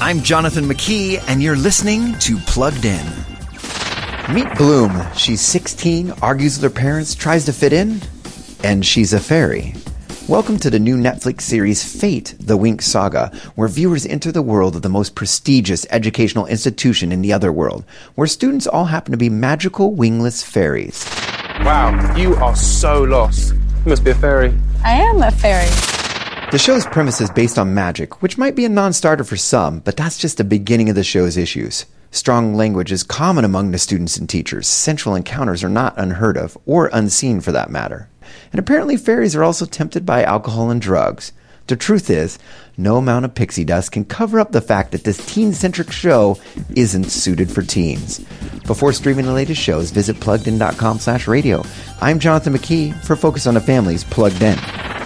I'm Jonathan McKee, and you're listening to Plugged In. Meet Bloom. She's 16, argues with her parents, tries to fit in, and she's a fairy. Welcome to the new Netflix series Fate, the Winx Saga, where viewers enter the world of the most prestigious educational institution in the otherworld, where students all happen to be magical wingless fairies. Wow, you are so lost. You must be a fairy. I am a fairy. The show's premise is based on magic, which might be a non-starter for some, but that's just the beginning of the show's issues. Strong language is common among the students and teachers. Sensual encounters are not unheard of, or unseen for that matter. And apparently fairies are also tempted by alcohol and drugs. The truth is, no amount of pixie dust can cover up the fact that this teen-centric show isn't suited for teens. Before streaming the latest shows, visit PluggedIn.com/radio. I'm Jonathan McKee for Focus on the Family's Plugged In.